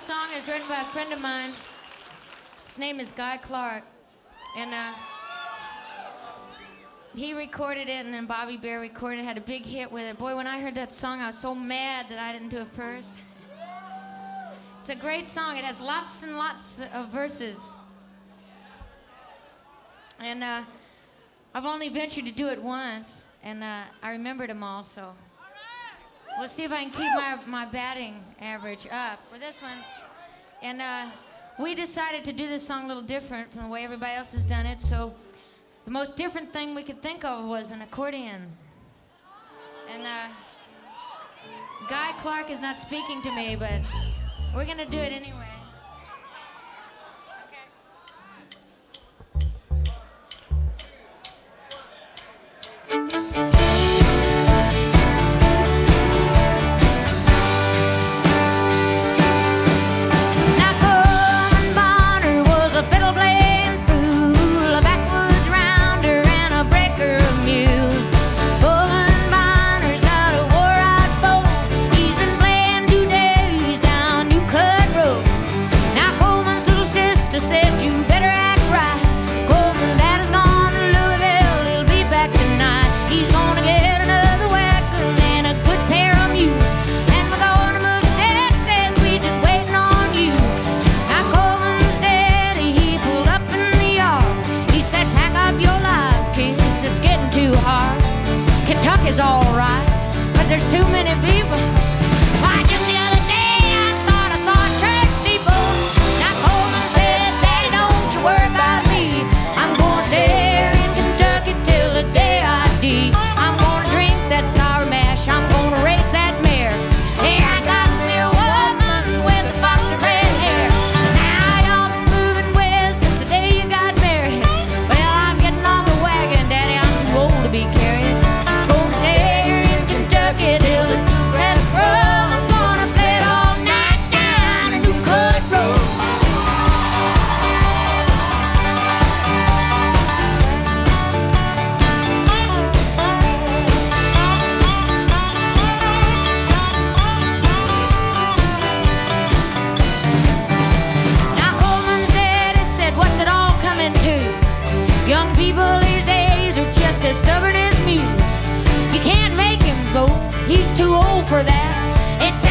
song is written by a friend of mine. His name is Guy Clark. And he recorded it, and then Bobby Bear recorded it, had a big hit with it. Boy, when I heard that song, I was so mad that I didn't do it first. It's a great song. It has lots and lots of verses. And I've only ventured to do it once, and I remembered them all, so we'll see if I can keep my batting average up with this one. And we decided to do this song a little different from the way everybody else has done it, so the most different thing we could think of was an accordion. And Guy Clark is not speaking to me, but we're gonna do it anyway. Kentucky's all right, but there's too many people. Why, just the other day I thought I saw a church steeple. Now Coleman said, Daddy, don't you worry about me. I'm gonna stay here in Kentucky till the day I die. I'm gonna drink that sour mash, I'm gonna race that mare. Hey, I got me a woman with the foxy red hair. Now y'all been moving west since the day you got married. Well, I'm getting off the wagon, Daddy, I'm too old to be carried. Till the best grow, I'm gonna play it all night down a New Cut Road. Now Coleman's daddy said, what's it all coming to? Young people these days are just as stubborn as mules. You can't make him go. He's too old for that. It's